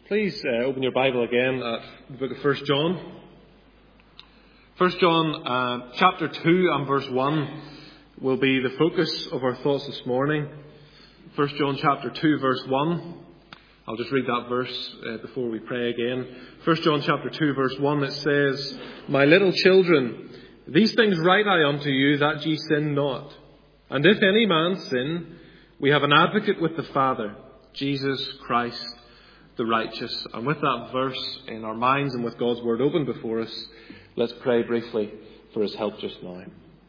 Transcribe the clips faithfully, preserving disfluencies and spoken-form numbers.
Please uh, open your Bible again at the book of First John. First John uh, chapter two and verse one will be the focus of our thoughts this morning. First John chapter two verse one. I'll just read that verse uh, before we pray again. First John chapter two verse one, it says, "My little children, these things write I unto you, that ye sin not. And if any man sin, we have an advocate with the Father, Jesus Christ the righteous." And with that verse in our minds and with God's word open before us, let's pray briefly for his help just now.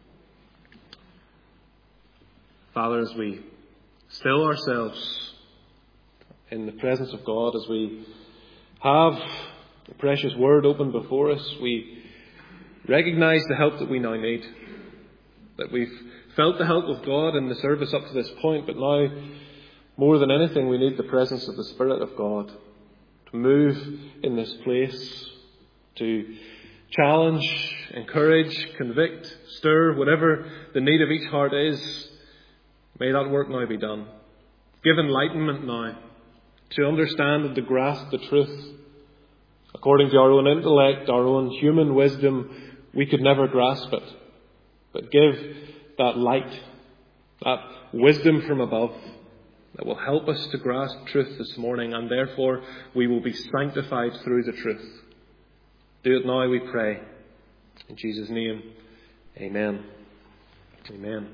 Father, as we still ourselves in the presence of God, as we have the precious word open before us, we recognize the help that we now need. That we've felt the help of God in the service up to this point, but now, more than anything, we need the presence of the Spirit of God to move in this place, to challenge, encourage, convict, stir, whatever the need of each heart is. May that work now be done. Give enlightenment now to understand and to grasp the truth. According to our own intellect, our own human wisdom, we could never grasp it. But give that light, that wisdom from above, that will help us to grasp truth this morning, and therefore we will be sanctified through the truth. Do it now, we pray. In Jesus' name, amen. Amen.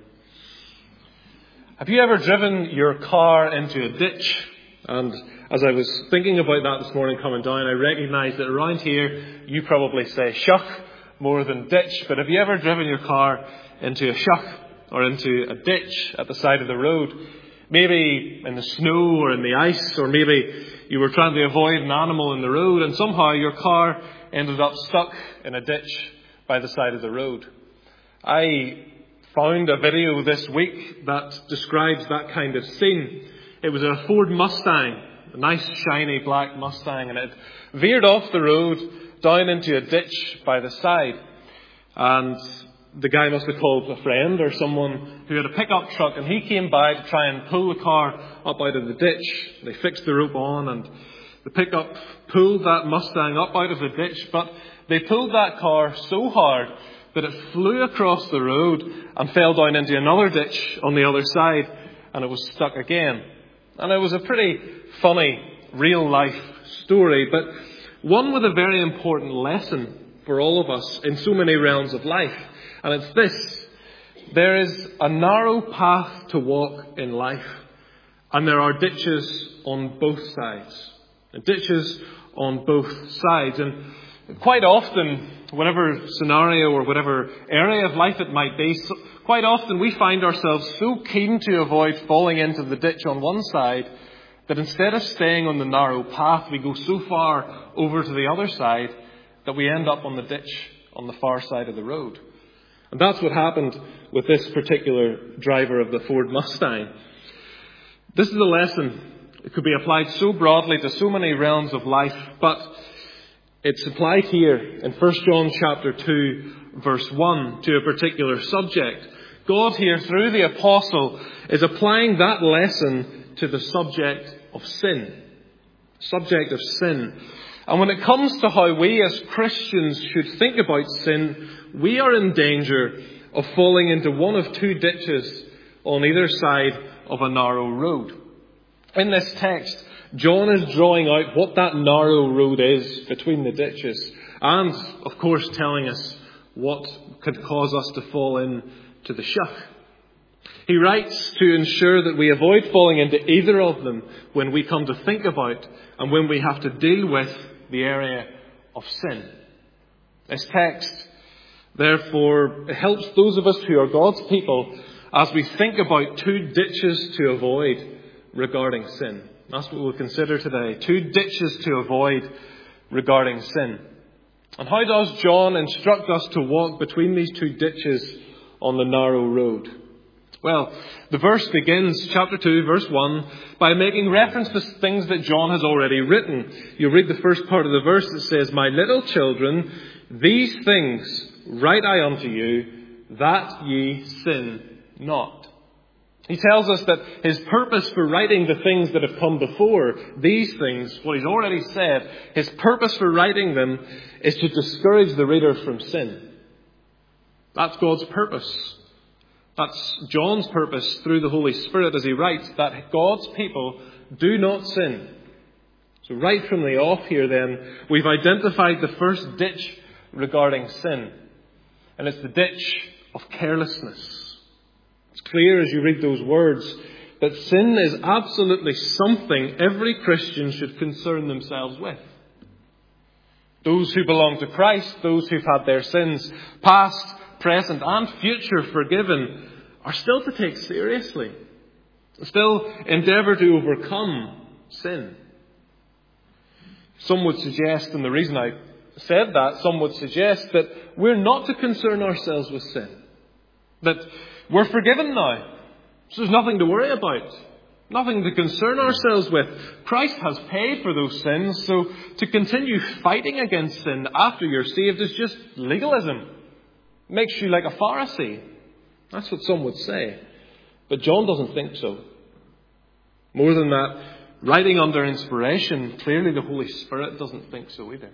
Have you ever driven your car into a ditch? And as I was thinking about that this morning coming down, I recognised that around here you probably say shuck more than ditch. But have you ever driven your car into a shuck or into a ditch at the side of the road? Maybe in the snow or in the ice, or maybe you were trying to avoid an animal in the road and somehow your car ended up stuck in a ditch by the side of the road. I found a video this week that describes that kind of scene. It was a Ford Mustang, a nice shiny black Mustang, and it veered off the road down into a ditch by the side. And the guy must have called a friend or someone who had a pickup truck, and he came by to try and pull the car up out of the ditch. They fixed the rope on, and the pickup pulled that Mustang up out of the ditch, but they pulled that car so hard that it flew across the road and fell down into another ditch on the other side, and it was stuck again. And it was a pretty funny, real-life story, but one with a very important lesson for all of us in so many realms of life. And it's this: there is a narrow path to walk in life, and there are ditches on both sides. Ditches on both sides. And quite often, whatever scenario or whatever area of life it might be, quite often we find ourselves so keen to avoid falling into the ditch on one side that instead of staying on the narrow path, we go so far over to the other side that we end up on the ditch on the far side of the road. And that's what happened with this particular driver of the Ford Mustang. This is a lesson. It could be applied so broadly to so many realms of life, but it's applied here in First John chapter two, verse one, to a particular subject. God here, through the apostle, is applying that lesson to the subject of sin. Subject of sin. And when it comes to how we as Christians should think about sin, we are in danger of falling into one of two ditches on either side of a narrow road. In this text, John is drawing out what that narrow road is between the ditches, and, of course, telling us what could cause us to fall into the shuck. He writes to ensure that we avoid falling into either of them when we come to think about and when we have to deal with the area of sin. This text, therefore, helps those of us who are God's people as we think about two ditches to avoid regarding sin. That's what we'll consider today. Two ditches to avoid regarding sin. And how does John instruct us to walk between these two ditches on the narrow road? Well, the verse begins, chapter two, verse one, by making reference to things that John has already written. You read the first part of the verse that says, "My little children, these things write I unto you, that ye sin not." He tells us that his purpose for writing the things that have come before, these things, what he's already said, his purpose for writing them is to discourage the reader from sin. That's God's purpose. That's John's purpose through the Holy Spirit as he writes, that God's people do not sin. So right from the off here then, we've identified the first ditch regarding sin. And it's the ditch of carelessness. It's clear as you read those words that sin is absolutely something every Christian should concern themselves with. Those who belong to Christ, those who've had their sins past, present and future forgiven, are still to take seriously. Still endeavour to overcome sin. Some would suggest, and the reason I said that, some would suggest that we're not to concern ourselves with sin. That we're forgiven now. So there's nothing to worry about. Nothing to concern ourselves with. Christ has paid for those sins, so to continue fighting against sin after you're saved is just legalism. It makes you like a Pharisee. That's what some would say. But John doesn't think so. More than that, writing under inspiration, clearly the Holy Spirit doesn't think so either.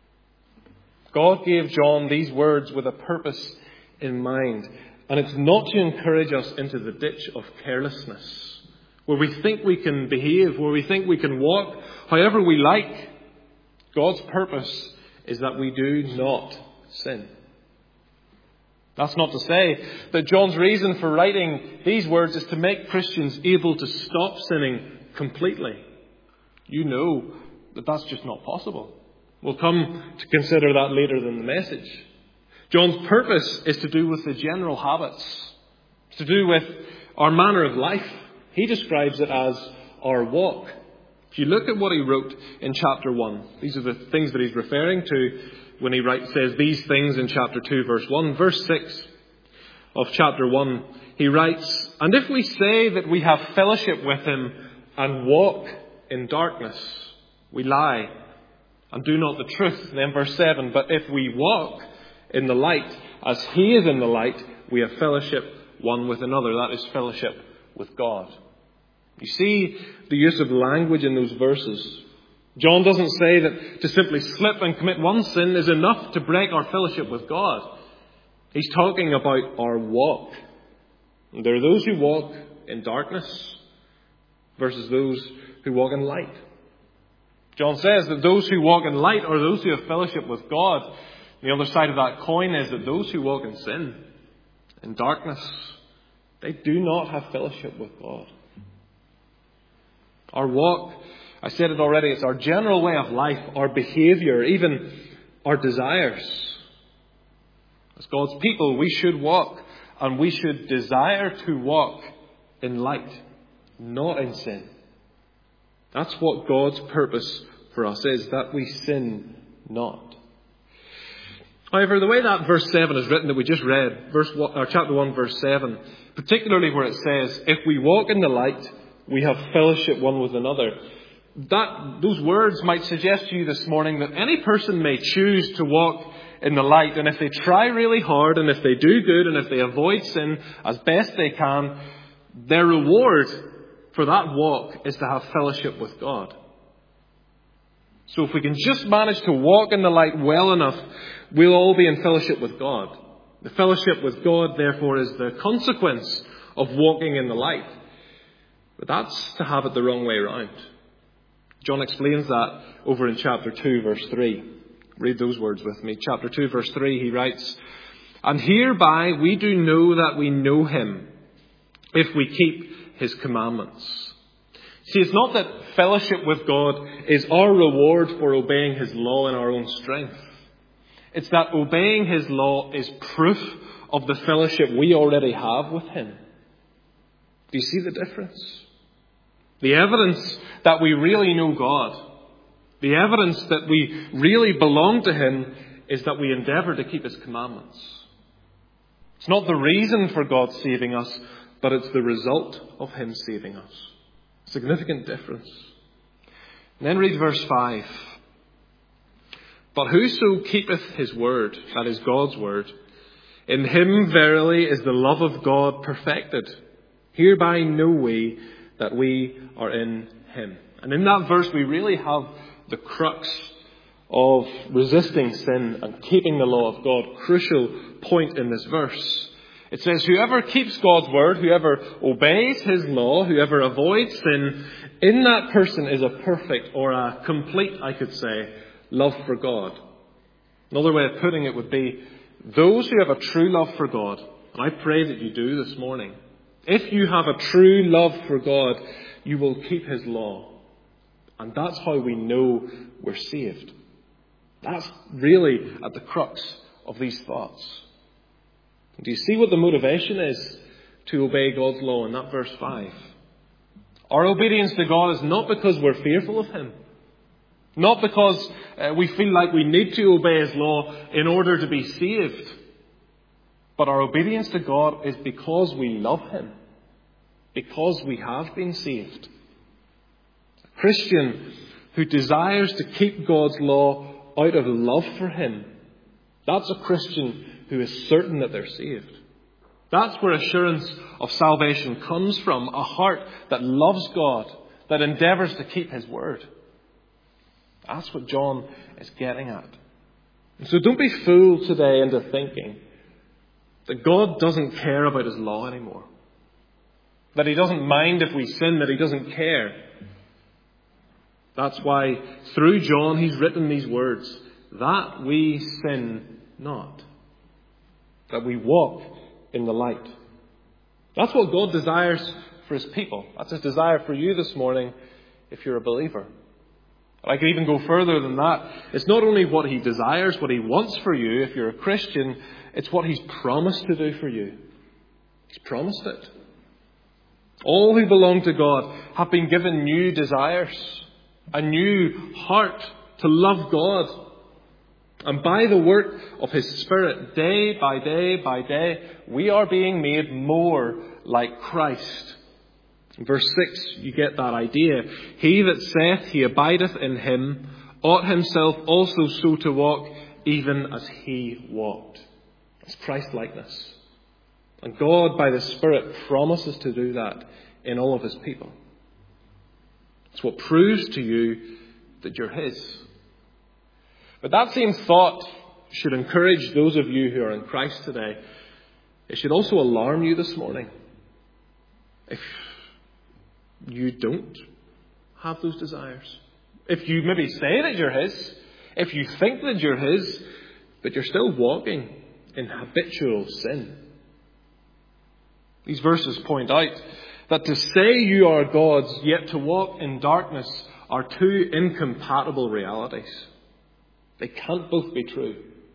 God gave John these words with a purpose in mind. And it's not to encourage us into the ditch of carelessness, where we think we can behave, where we think we can walk however we like. God's purpose is that we do not sin. That's not to say that John's reason for writing these words is to make Christians able to stop sinning completely. You know that that's just not possible. We'll come to consider that later in the message. John's purpose is to do with the general habits. It's to do with our manner of life. He describes it as our walk. If you look at what he wrote in chapter one, these are the things that he's referring to when he writes, says these things in chapter two, verse one. Verse six of chapter one, he writes, "And if we say that we have fellowship with him and walk in darkness, we lie and do not the truth." Then verse seven, "But if we walk in the light, as he is in the light, we have fellowship one with another." That is fellowship with God. You see the use of language in those verses. John doesn't say that to simply slip and commit one sin is enough to break our fellowship with God. He's talking about our walk. And there are those who walk in darkness versus those who walk in light. John says that those who walk in light are those who have fellowship with God. The other side of that coin is that those who walk in sin, in darkness, they do not have fellowship with God. Our walk, I said it already, it's our general way of life, our behaviour, even our desires. As God's people, we should walk and we should desire to walk in light, not in sin. That's what God's purpose for us is, that we sin not. However, the way that verse seven is written that we just read, verse one, or chapter one, verse seven, particularly where it says, "If we walk in the light, we have fellowship one with another." That, those words might suggest to you this morning that any person may choose to walk in the light, and if they try really hard, and if they do good, and if they avoid sin as best they can, their reward for that walk is to have fellowship with God. So if we can just manage to walk in the light well enough, we'll all be in fellowship with God. The fellowship with God, therefore, is the consequence of walking in the light. But that's to have it the wrong way around. John explains that over in chapter two, verse three. Read those words with me. Chapter two, verse three, he writes, "And hereby we do know that we know him, if we keep his commandments." See, it's not that fellowship with God is our reward for obeying his law in our own strength. It's that obeying his law is proof of the fellowship we already have with him. Do you see the difference? The evidence that we really know God, the evidence that we really belong to him, is that we endeavour to keep his commandments. It's not the reason for God saving us, but it's the result of him saving us. Significant difference. And then read verse five. "But whoso keepeth his word," that is God's word, "in him verily is the love of God perfected. Hereby know we that we are in him. And in that verse we really have the crux of resisting sin and keeping the law of God. Crucial point in this verse. It says, whoever keeps God's word, whoever obeys his law, whoever avoids sin, in that person is a perfect or a complete, I could say, love for God. Another way of putting it would be, those who have a true love for God, and I pray that you do this morning, if you have a true love for God, you will keep his law. And that's how we know we're saved. That's really at the crux of these thoughts. Do you see what the motivation is to obey God's law in that verse five? Our obedience to God is not because we're fearful of him. Not because uh, we feel like we need to obey his law in order to be saved. But our obedience to God is because we love him. Because we have been saved. A Christian who desires to keep God's law out of love for him, that's a Christian who is certain that they're saved. That's where assurance of salvation comes from. A heart that loves God, that endeavours to keep his word. That's what John is getting at. And so don't be fooled today into thinking that God doesn't care about his law anymore. That he doesn't mind if we sin, that he doesn't care. That's why through John he's written these words, that we sin not. That we walk in the light. That's what God desires for his people. That's his desire for you this morning if you're a believer. I could even go further than that. It's not only what he desires, what he wants for you if you're a Christian, it's what he's promised to do for you. He's promised it. All who belong to God have been given new desires, a new heart to love God. And by the work of his Spirit, day by day by day, we are being made more like Christ. In verse six, you get that idea. He that saith he abideth in him, ought himself also so to walk, even as he walked. It's Christ-likeness. And God, by the Spirit, promises to do that in all of his people. It's what proves to you that you're his. But that same thought should encourage those of you who are in Christ today. It should also alarm you this morning. If you don't have those desires. If you maybe say that you're his. If you think that you're his, but you're still walking in habitual sin. These verses point out that to say you are God's, yet to walk in darkness, are two incompatible realities. They can't both be true.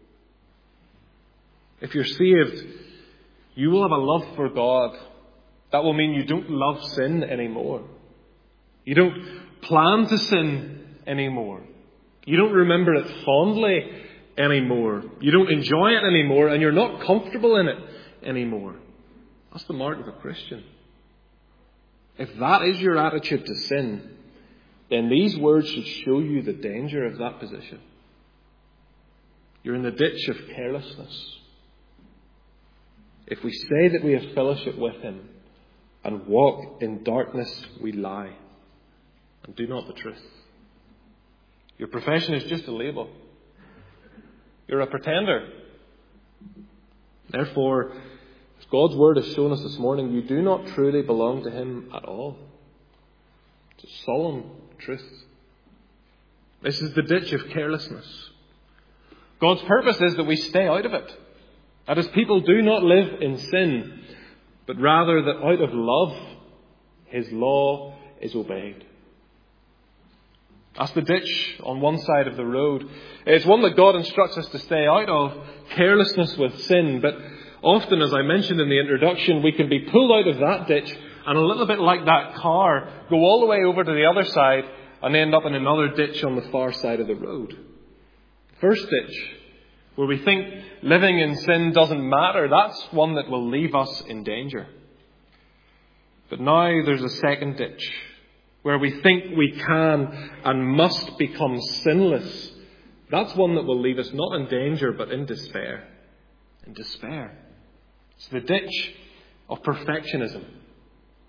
If you're saved, you will have a love for God. That will mean you don't love sin anymore. You don't plan to sin anymore. You don't remember it fondly anymore. You don't enjoy it anymore, and you're not comfortable in it anymore. That's the mark of a Christian. If that is your attitude to sin, then these words should show you the danger of that position. You're in the ditch of carelessness. If we say that we have fellowship with him and walk in darkness, we lie and do not the truth. Your profession is just a label. You're a pretender. Therefore, as God's word has shown us this morning, you do not truly belong to him at all. It's a solemn truth. This is the ditch of carelessness. God's purpose is that we stay out of it. That his people do not live in sin, but rather that out of love, his law is obeyed. That's the ditch on one side of the road. It's one that God instructs us to stay out of, carelessness with sin. But often, as I mentioned in the introduction, we can be pulled out of that ditch and a little bit like that car, go all the way over to the other side and end up in another ditch on the far side of the road. First ditch, where we think living in sin doesn't matter, that's one that will leave us in danger. But now there's a second ditch, where we think we can and must become sinless. That's one that will leave us not in danger, but in despair. In despair. It's the ditch of perfectionism.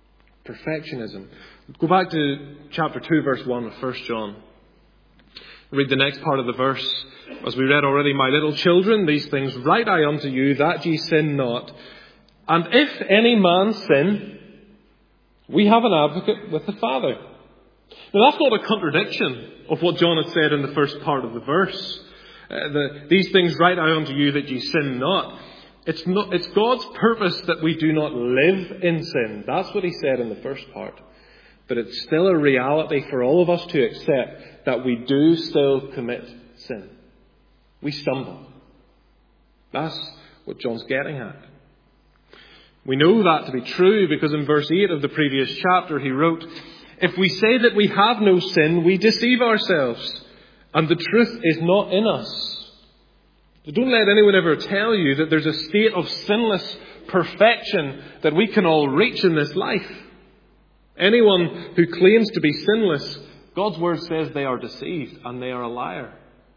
Perfectionism. Go back to chapter two, verse one of First John. Read the next part of the verse. As we read already, my little children, these things write I unto you, that ye sin not. And if any man sin, we have an advocate with the Father. Now that's not a contradiction of what John had said in the first part of the verse. Uh, the, these things write I unto you that ye sin not. It's not. It's God's purpose that we do not live in sin. That's what he said in the first part. But it's still a reality for all of us to accept that we do still commit sin. We stumble. That's what John's getting at. We know that to be true because in verse eight of the previous chapter he wrote, if we say that we have no sin, we deceive ourselves, and the truth is not in us. So don't let anyone ever tell you that there's a state of sinless perfection that we can all reach in this life. Anyone who claims to be sinless, God's word says they are deceived and they are a liar.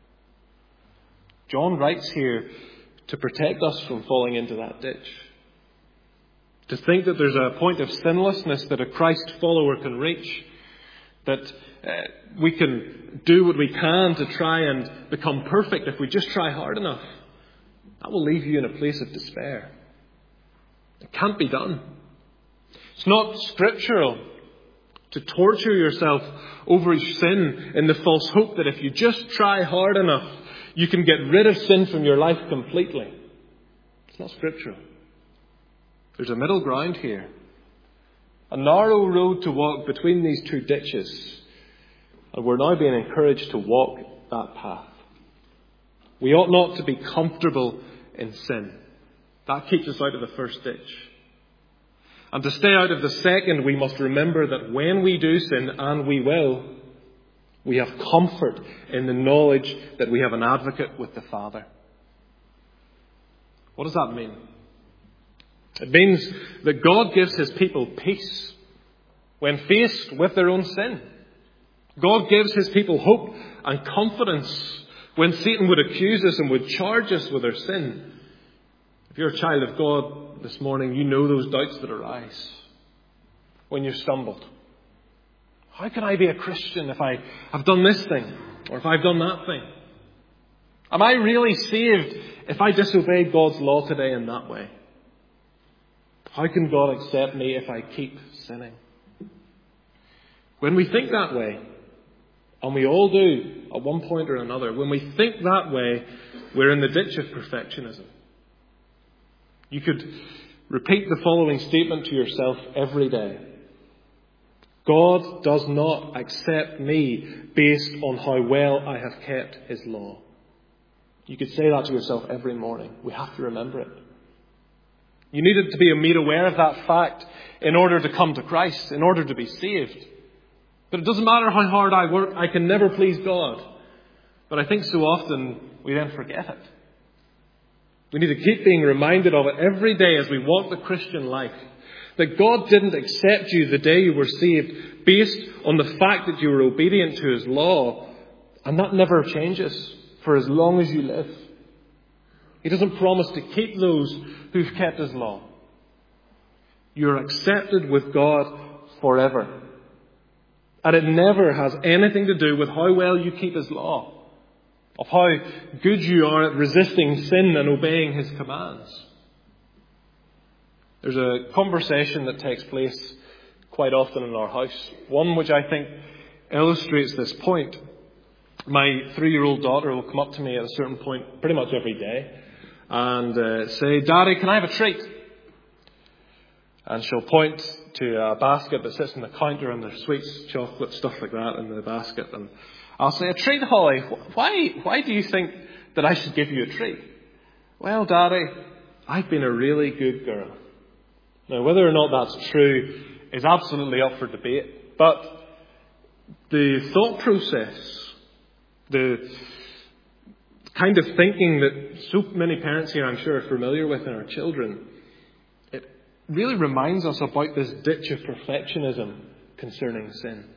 John writes here to protect us from falling into that ditch. To think that there's a point of sinlessness that a Christ follower can reach, that uh, we can do what we can to try and become perfect if we just try hard enough, that will leave you in a place of despair. It can't be done. It's not scriptural to torture yourself over sin in the false hope that if you just try hard enough, you can get rid of sin from your life completely. It's not scriptural. There's a middle ground here. A narrow road to walk between these two ditches. And we're now being encouraged to walk that path. We ought not to be comfortable in sin. That keeps us out of the first ditch. And to stay out of the second, we must remember that when we do sin, and we will, we have comfort in the knowledge that we have an advocate with the Father. What does that mean? It means that God gives his people peace when faced with their own sin. God gives his people hope and confidence when Satan would accuse us and would charge us with our sin. If you're a child of God this morning, you know those doubts that arise when you've stumbled. How can I be a Christian if I have done this thing or if I've done that thing? Am I really saved if I disobey God's law today in that way? How can God accept me if I keep sinning? When we think that way, and we all do at one point or another, when we think that way, we're in the ditch of perfectionism. You could repeat the following statement to yourself every day. God does not accept me based on how well I have kept his law. You could say that to yourself every morning. We have to remember it. You needed to be made aware of that fact in order to come to Christ, in order to be saved. But it doesn't matter how hard I work, I can never please God. But I think so often we then forget it. We need to keep being reminded of it every day as we walk the Christian life. That God didn't accept you the day you were saved based on the fact that you were obedient to his law. And that never changes for as long as you live. He doesn't promise to keep those who've kept his law. You're accepted with God forever. And it never has anything to do with how well you keep his law, of how good you are at resisting sin and obeying his commands. There's a conversation that takes place quite often in our house, one which I think illustrates this point. My three-year-old daughter will come up to me at a certain point pretty much every day and uh, say, "Daddy, can I have a treat?" And she'll point to a basket that sits on the counter and there's sweets, chocolate, stuff like that in the basket. And I'll say, "A treat, Holly? Why, why do you think that I should give you a treat?" "Well, Daddy, I've been a really good girl." Now, whether or not that's true is absolutely up for debate. But the thought process, the kind of thinking that so many parents here, I'm sure, are familiar with in our children, it really reminds us about this ditch of perfectionism concerning sin.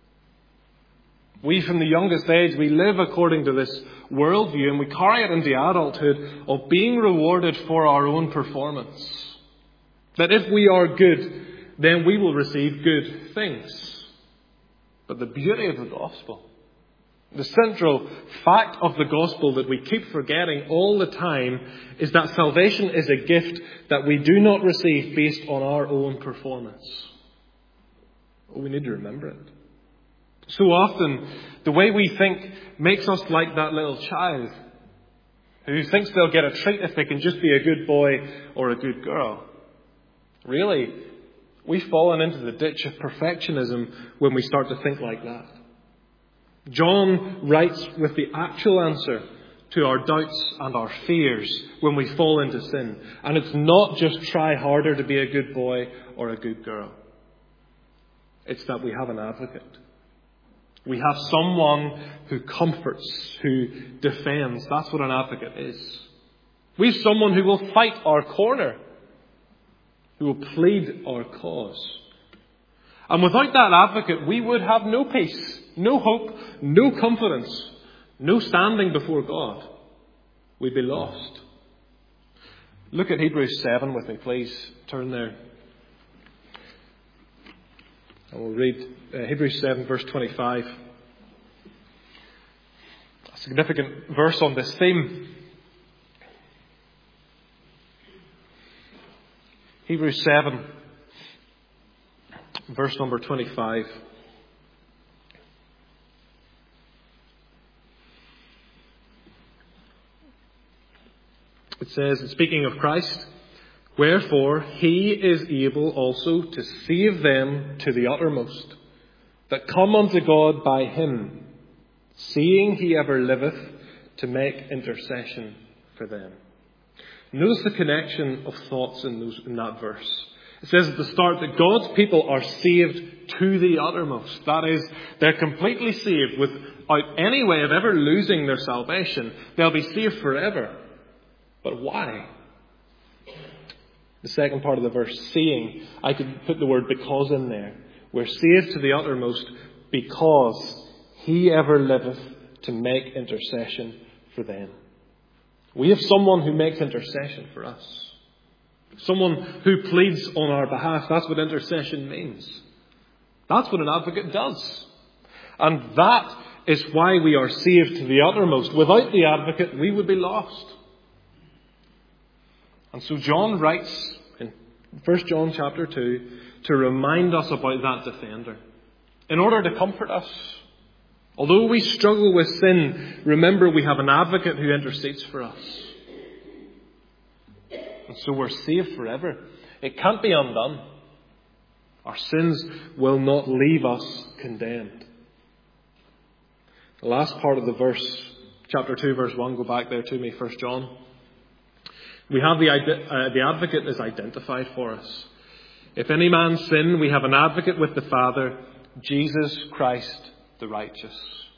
We, from the youngest age, we live according to this worldview and we carry it into adulthood of being rewarded for our own performance. That if we are good, then we will receive good things. But the beauty of the gospel, the central fact of the gospel that we keep forgetting all the time, is that salvation is a gift that we do not receive based on our own performance. We need to remember it. So often, the way we think makes us like that little child who thinks they'll get a treat if they can just be a good boy or a good girl. Really, we've fallen into the ditch of perfectionism when we start to think like that. John writes with the actual answer to our doubts and our fears when we fall into sin. And it's not just try harder to be a good boy or a good girl. It's that we have an advocate. We have someone who comforts, who defends. That's what an advocate is. We have someone who will fight our corner, who will plead our cause. And without that advocate, we would have no peace, no hope, no confidence, no standing before God. We'd be lost. Look at Hebrews seven with me, please. Turn there. And we'll read uh, Hebrews seven, verse twenty-five. A significant verse on this theme. Hebrews seven, verse number twenty-five. It says, speaking of Christ, wherefore he is able also to save them to the uttermost, that come unto God by him, seeing he ever liveth to make intercession for them. Notice the connection of thoughts in, those, in that verse. It says at the start that God's people are saved to the uttermost. That is, they're completely saved without any way of ever losing their salvation. They'll be saved forever. But why? The second part of the verse, seeing, I could put the word because in there. We're saved to the uttermost because he ever liveth to make intercession for them. We have someone who makes intercession for us. Someone who pleads on our behalf. That's what intercession means. That's what an advocate does. And that is why we are saved to the uttermost. Without the advocate, we would be lost. And so John writes in First John chapter two to remind us about that defender. In order to comfort us. Although we struggle with sin, remember we have an advocate who intercedes for us. And so we're saved forever. It can't be undone. Our sins will not leave us condemned. The last part of the verse, chapter two, verse one, go back there to me, First John. We have the, uh, the advocate is identified for us. If any man sin, we have an advocate with the Father, Jesus Christ the righteous.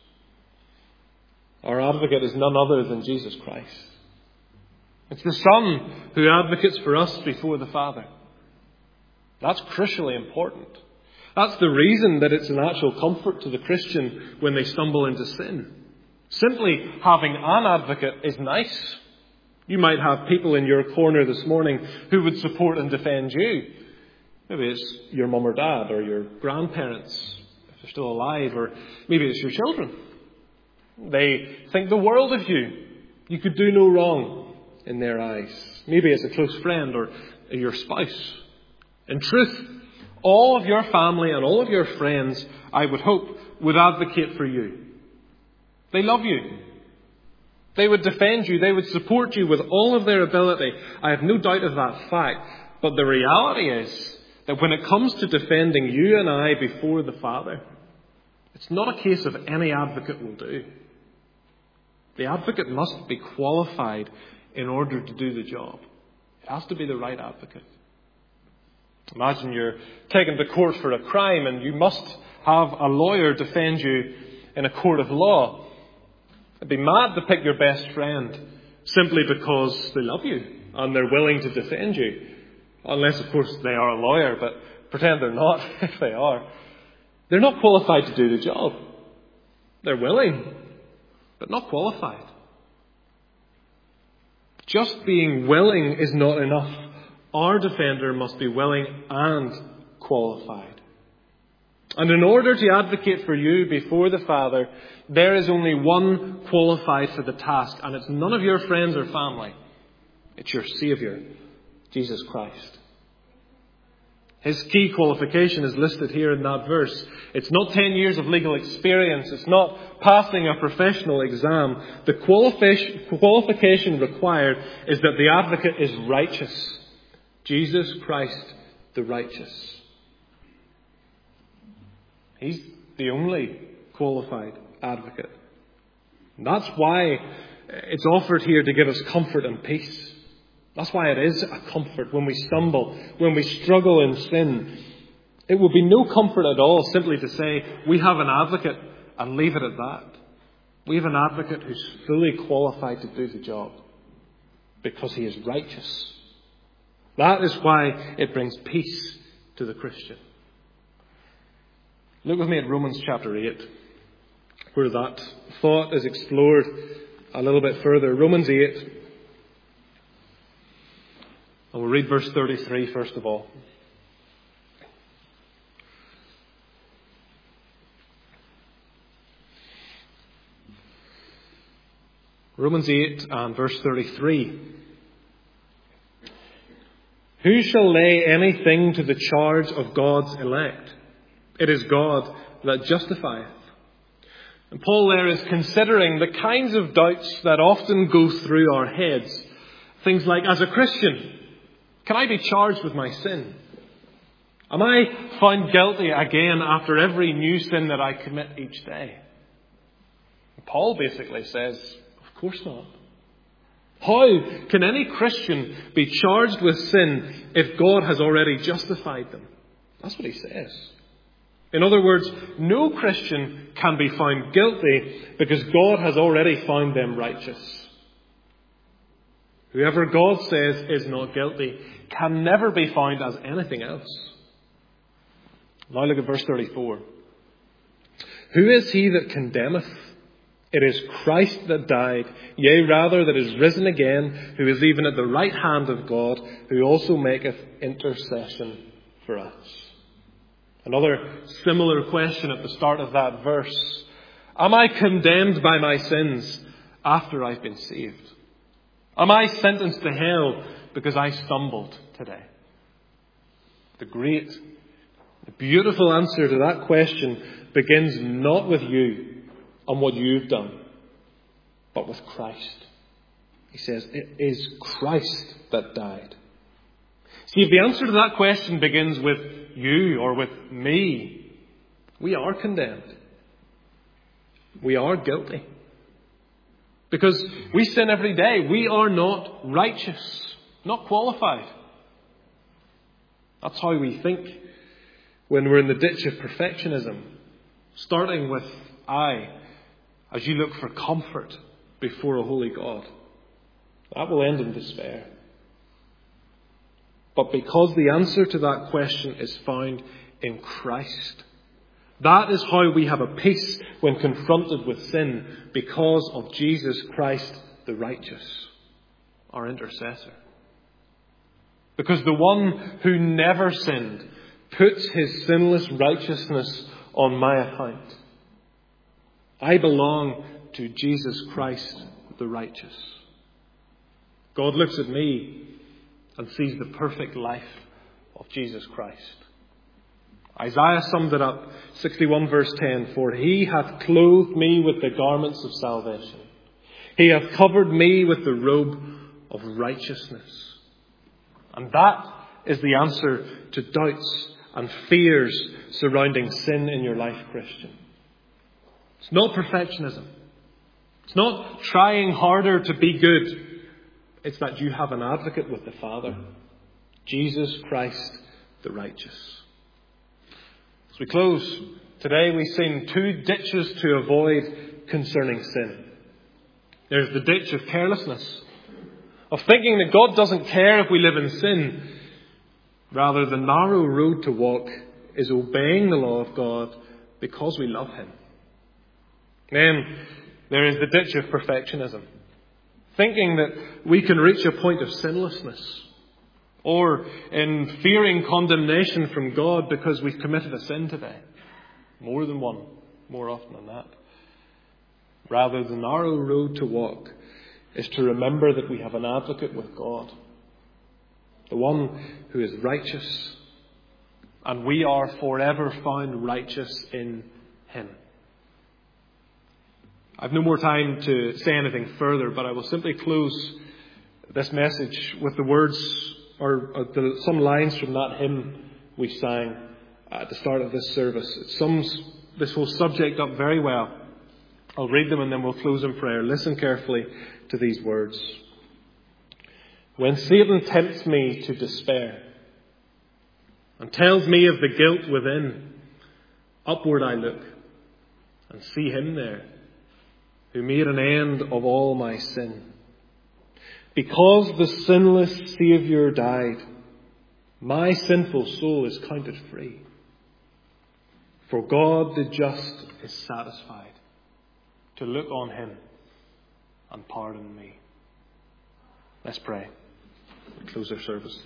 Our advocate is none other than Jesus Christ. It's the Son who advocates for us before the Father. That's crucially important. That's the reason that it's an actual comfort to the Christian when they stumble into sin. Simply having an advocate is nice. You might have people in your corner this morning who would support and defend you. Maybe it's your mum or dad or your grandparents, if they're still alive, or maybe it's your children. They think the world of you. You could do no wrong in their eyes. Maybe it's a close friend or your spouse. In truth, all of your family and all of your friends, I would hope, would advocate for you. They love you. They would defend you. They would support you with all of their ability. I have no doubt of that fact. But the reality is that when it comes to defending you and I before the Father, it's not a case of any advocate will do. The advocate must be qualified in order to do the job. It has to be the right advocate. Imagine you're taken to court for a crime and you must have a lawyer defend you in a court of law. It'd be mad to pick your best friend simply because they love you and they're willing to defend you. Unless, of course, they are a lawyer, but pretend they're not if they are. They're not qualified to do the job. They're willing, but not qualified. Just being willing is not enough. Our defender must be willing and qualified. And in order to advocate for you before the Father, there is only one qualified for the task, and it's none of your friends or family. It's your Saviour, Jesus Christ. His key qualification is listed here in that verse. It's not ten years of legal experience. It's not passing a professional exam. The qualification required is that the advocate is righteous. Jesus Christ, the righteous. He's the only qualified advocate. And that's why it's offered here to give us comfort and peace. That's why it is a comfort when we stumble, when we struggle in sin. It would be no comfort at all simply to say we have an advocate and leave it at that. We have an advocate who's fully qualified to do the job because he is righteous. That is why it brings peace to the Christian. Look with me at Romans chapter eight, where that thought is explored a little bit further. Romans eight. And we'll read verse thirty-three first of all. Romans eight and verse thirty-three. Who shall lay anything to the charge of God's elect? It is God that justifieth. And Paul there is considering the kinds of doubts that often go through our heads. Things like, as a Christian, can I be charged with my sin? Am I found guilty again after every new sin that I commit each day? Paul basically says, of course not. How can any Christian be charged with sin if God has already justified them? That's what he says. In other words, no Christian can be found guilty because God has already found them righteous. Whoever God says is not guilty can never be found as anything else. Now look at verse thirty-four. Who is he that condemneth? It is Christ that died, yea, rather that is risen again, who is even at the right hand of God, who also maketh intercession for us. Another similar question at the start of that verse. Am I condemned by my sins after I've been saved? Am I sentenced to hell because I stumbled today? The great, the beautiful answer to that question begins not with you and what you've done, but with Christ. He says, it is Christ that died. See, if the answer to that question begins with you or with me, we are condemned. We are guilty. Because we sin every day. We are not righteous, not qualified. That's how we think when we're in the ditch of perfectionism. Starting with I, as you look for comfort before a holy God. That will end in despair. But because the answer to that question is found in Christ, that is how we have a peace when confronted with sin, because of Jesus Christ the righteous, our intercessor. Because the one who never sinned puts his sinless righteousness on my account. I belong to Jesus Christ the righteous. God looks at me and sees the perfect life of Jesus Christ. Isaiah summed it up, sixty-one verse ten, for he hath clothed me with the garments of salvation. He hath covered me with the robe of righteousness. And that is the answer to doubts and fears surrounding sin in your life, Christian. It's not perfectionism. It's not trying harder to be good. It's that you have an advocate with the Father, Jesus Christ the righteous. As we close, today we've seen two ditches to avoid concerning sin. There's the ditch of carelessness, of thinking that God doesn't care if we live in sin. Rather, the narrow road to walk is obeying the law of God because we love Him. Then there is the ditch of perfectionism, thinking that we can reach a point of sinlessness or in fearing condemnation from God because we've committed a sin today. More than one, more often than that. Rather, the narrow road to walk is to remember that we have an advocate with God, the one who is righteous, and we are forever found righteous in him. I've no more time to say anything further, but I will simply close this message with the words or, or the, some lines from that hymn we sang at the start of this service. It sums this whole subject up very well. I'll read them and then we'll close in prayer. Listen carefully to these words. When Satan tempts me to despair and tells me of the guilt within, upward I look and see him there who made an end of all my sin. Because the sinless Saviour died, my sinful soul is counted free. For God the just is satisfied to look on him and pardon me. Let's pray and close our service.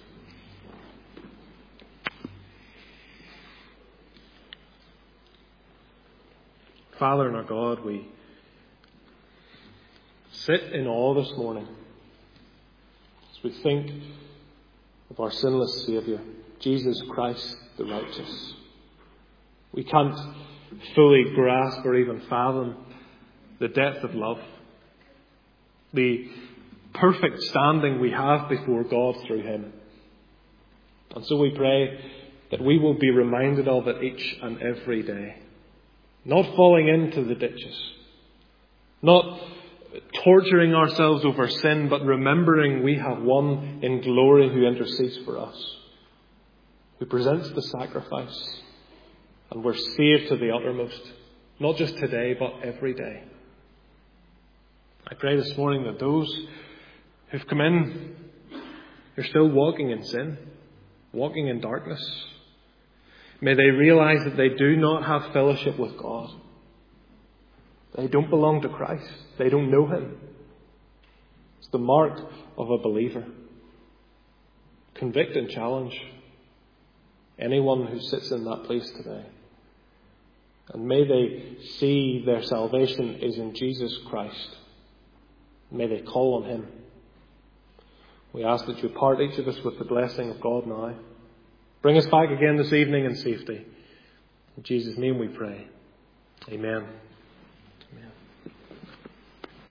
Father and our God, we sit in awe this morning as we think of our sinless Saviour, Jesus Christ the righteous. We can't fully grasp or even fathom the depth of love, the perfect standing we have before God through him. And so we pray that we will be reminded of it each and every day. Not falling into the ditches, not torturing ourselves over sin, but remembering we have one in glory who intercedes for us, who presents the sacrifice, and we're saved to the uttermost, not just today, but every day. I pray this morning that those who've come in, who're still walking in sin, walking in darkness, may they realize that they do not have fellowship with God. They don't belong to Christ. They don't know him. It's the mark of a believer. Convict and challenge anyone who sits in that place today. And may they see their salvation is in Jesus Christ. May they call on him. We ask that you part each of us with the blessing of God now. Bring us back again this evening in safety. In Jesus' name we pray. Amen.